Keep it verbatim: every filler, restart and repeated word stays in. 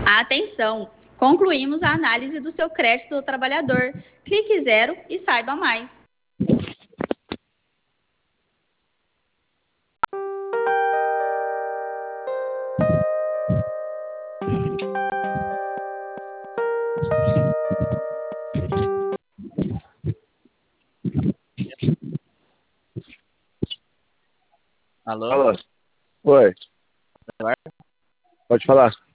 Atenção! Concluímos a análise do seu crédito do trabalhador. Clique zero e saiba mais. Alô? Alô? Oi. Eduardo? Pode falar.